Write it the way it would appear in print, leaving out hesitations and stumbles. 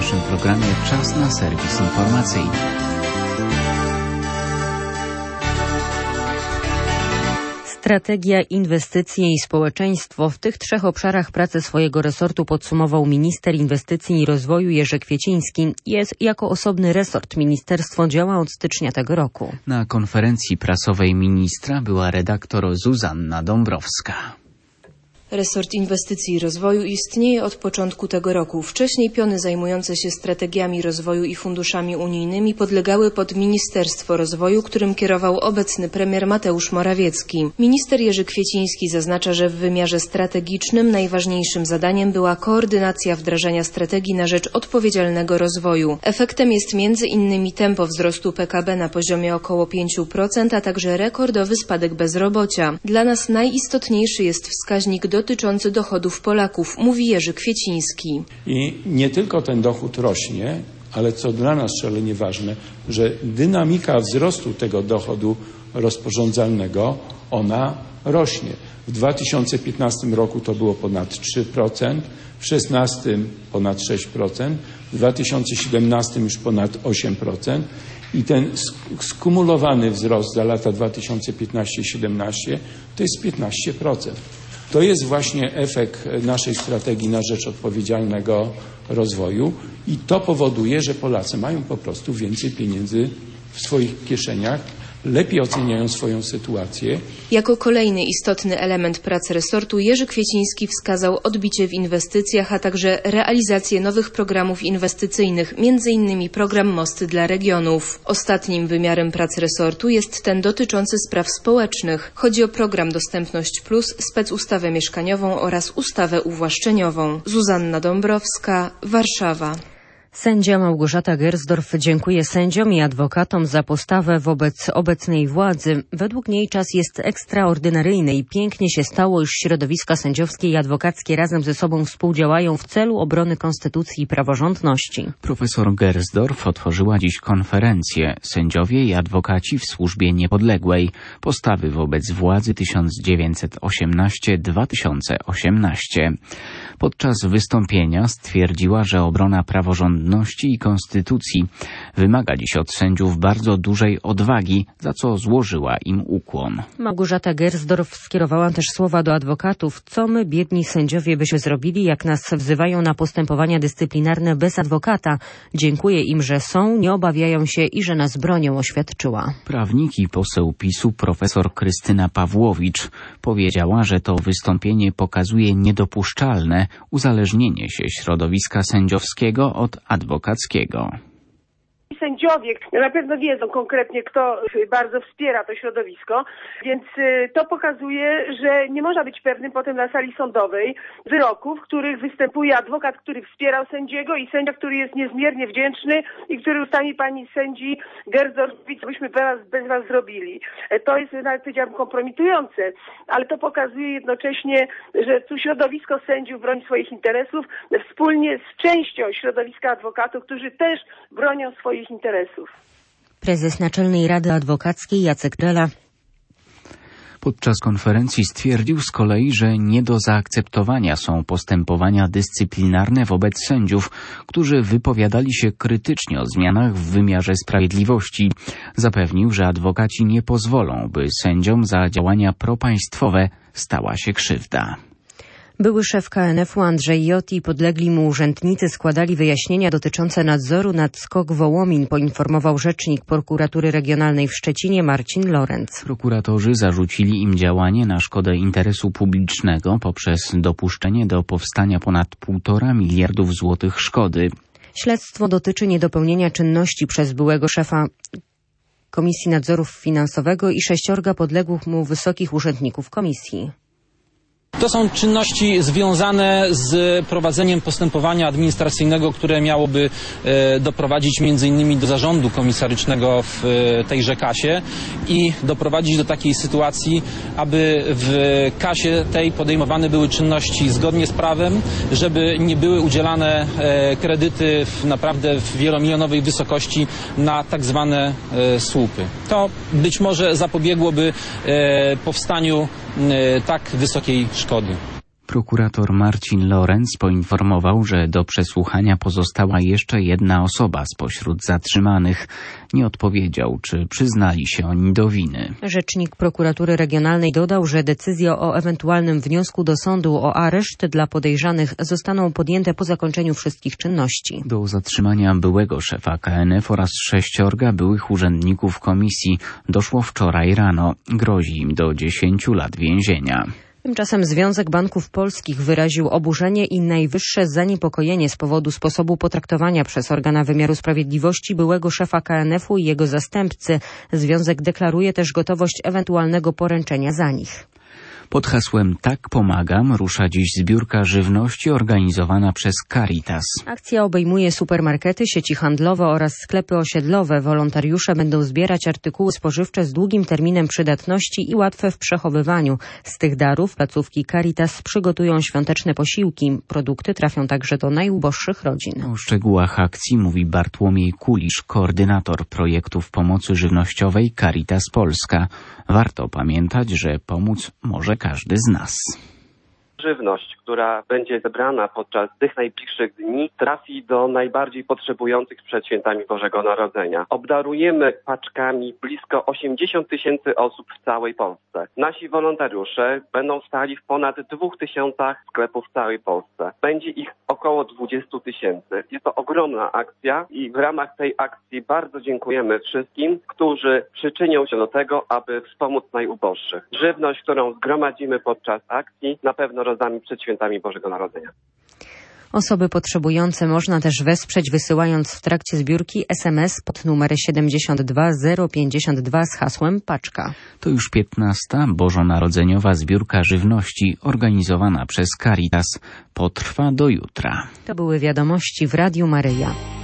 naszym programie czas na serwis informacyjny. Strategia, inwestycje i społeczeństwo. W tych trzech obszarach pracy swojego resortu podsumował minister inwestycji i rozwoju Jerzy Kwieciński. Jako osobny resort ministerstwo działa od stycznia tego roku. Na konferencji prasowej ministra była redaktor Zuzanna Dąbrowska. Resort Inwestycji i Rozwoju istnieje od początku tego roku. Wcześniej piony zajmujące się strategiami rozwoju i funduszami unijnymi podlegały pod Ministerstwo Rozwoju, którym kierował obecny premier Mateusz Morawiecki. Minister Jerzy Kwieciński zaznacza, że w wymiarze strategicznym najważniejszym zadaniem była koordynacja wdrażania strategii na rzecz odpowiedzialnego rozwoju. Efektem jest m.in. tempo wzrostu PKB na poziomie około 5%, a także rekordowy spadek bezrobocia. Dla nas najistotniejszy jest wskaźnik dotyczący dochodów Polaków, mówi Jerzy Kwieciński. I nie tylko ten dochód rośnie, ale co dla nas szalenie ważne, że dynamika wzrostu tego dochodu rozporządzalnego, ona rośnie. W 2015 roku to było ponad 3%, w 2016 ponad 6%, w 2017 już ponad 8%. I ten skumulowany wzrost za lata 2015-2017 to jest 15%. To jest właśnie efekt naszej strategii na rzecz odpowiedzialnego rozwoju i to powoduje, że Polacy mają po prostu więcej pieniędzy w swoich kieszeniach, lepiej oceniają swoją sytuację. Jako kolejny istotny element pracy resortu Jerzy Kwieciński wskazał odbicie w inwestycjach, a także realizację nowych programów inwestycyjnych, m.in. program Mosty dla regionów. Ostatnim wymiarem pracy resortu jest ten dotyczący spraw społecznych. Chodzi o program Dostępność Plus, specustawę mieszkaniową oraz ustawę uwłaszczeniową. Zuzanna Dąbrowska, Warszawa. Sędzia Małgorzata Gersdorf dziękuję sędziom i adwokatom za postawę wobec obecnej władzy. Według niej czas jest ekstraordynaryjny i pięknie się stało, iż środowiska sędziowskie i adwokackie razem ze sobą współdziałają w celu obrony konstytucji i praworządności. Profesor Gersdorf otworzyła dziś konferencję Sędziowie i adwokaci w służbie niepodległej. Postawy wobec władzy 1918-2018. Podczas wystąpienia stwierdziła, że obrona praworządności i konstytucji wymaga dziś od sędziów bardzo dużej odwagi, za co złożyła im ukłon. Małgorzata Gersdorf skierowała też słowa do adwokatów. Co my, biedni sędziowie, byśmy zrobili, jak nas wzywają na postępowania dyscyplinarne bez adwokata? Dziękuję im, że są, nie obawiają się i że nas bronią, oświadczyła. Prawnik i poseł PiS-u profesor Krystyna Pawłowicz powiedziała, że to wystąpienie pokazuje niedopuszczalne uzależnienie się środowiska sędziowskiego od adwokackiego. Sędziowie na pewno wiedzą konkretnie, kto bardzo wspiera to środowisko, więc to pokazuje, że nie można być pewnym potem na sali sądowej wyroków, w których występuje adwokat, który wspierał sędziego i sędzia, który jest niezmiernie wdzięczny i który ustami pani sędzi Gersdorf, co byśmy bez was zrobili. To jest nawet, powiedziałabym, kompromitujące, ale to pokazuje jednocześnie, że tu środowisko sędziów broni swoich interesów wspólnie z częścią środowiska adwokatów, którzy też bronią swoich interesów. Prezes Naczelnej Rady Adwokackiej Jacek Drela podczas konferencji stwierdził z kolei, że nie do zaakceptowania są postępowania dyscyplinarne wobec sędziów, którzy wypowiadali się krytycznie o zmianach w wymiarze sprawiedliwości. Zapewnił, że adwokaci nie pozwolą, by sędziom za działania propaństwowe stała się krzywda. Były szef KNF-u Andrzej J. i podlegli mu urzędnicy składali wyjaśnienia dotyczące nadzoru nad SKOK Wołomin, poinformował rzecznik Prokuratury Regionalnej w Szczecinie Marcin Lorenz. Prokuratorzy zarzucili im działanie na szkodę interesu publicznego poprzez dopuszczenie do powstania ponad 1,5 miliardów złotych szkody. Śledztwo dotyczy niedopełnienia czynności przez byłego szefa Komisji Nadzoru Finansowego i 6 podległych mu wysokich urzędników komisji. To są czynności związane z prowadzeniem postępowania administracyjnego, które miałoby doprowadzić m.in. do zarządu komisarycznego w tejże kasie i doprowadzić do takiej sytuacji, aby w kasie tej podejmowane były czynności zgodnie z prawem, żeby nie były udzielane kredyty naprawdę w wielomilionowej wysokości na tak zwane słupy. To być może zapobiegłoby powstaniu tak wysokiej szkody. Prokurator Marcin Lorenz poinformował, że do przesłuchania pozostała jeszcze jedna osoba spośród zatrzymanych. Nie odpowiedział, czy przyznali się oni do winy. Rzecznik prokuratury regionalnej dodał, że decyzje o ewentualnym wniosku do sądu o areszt dla podejrzanych zostaną podjęte po zakończeniu wszystkich czynności. Do zatrzymania byłego szefa KNF oraz 6 byłych urzędników komisji doszło wczoraj rano. Grozi im do 10 lat więzienia. Tymczasem Związek Banków Polskich wyraził oburzenie i najwyższe zaniepokojenie z powodu sposobu potraktowania przez organa wymiaru sprawiedliwości byłego szefa KNF-u i jego zastępcy. Związek deklaruje też gotowość ewentualnego poręczenia za nich. Pod hasłem Tak pomagam rusza dziś zbiórka żywności organizowana przez Caritas. Akcja obejmuje supermarkety, sieci handlowe oraz sklepy osiedlowe. Wolontariusze będą zbierać artykuły spożywcze z długim terminem przydatności i łatwe w przechowywaniu. Z tych darów placówki Caritas przygotują świąteczne posiłki. Produkty trafią także do najuboższych rodzin. O szczegółach akcji mówi Bartłomiej Kulisz, koordynator projektów pomocy żywnościowej Caritas Polska. Warto pamiętać, że pomóc może każdy z nas. Żywność, która będzie zebrana podczas tych najbliższych dni, trafi do najbardziej potrzebujących przed świętami Bożego Narodzenia. Obdarujemy paczkami blisko 80 000 osób w całej Polsce. Nasi wolontariusze będą stali w ponad 2000 sklepów w całej Polsce. Będzie ich około 20 000. Jest to ogromna akcja i w ramach tej akcji bardzo dziękujemy wszystkim, którzy przyczynią się do tego, aby wspomóc najuboższych. Żywność, którą zgromadzimy podczas akcji, na pewno rozdamy przed świętami Bożego Narodzenia. Osoby potrzebujące można też wesprzeć, wysyłając w trakcie zbiórki SMS pod numer 72052 z hasłem Paczka. To już 15. bożonarodzeniowa zbiórka żywności organizowana przez Caritas. Potrwa do jutra. To były wiadomości w Radiu Maryja.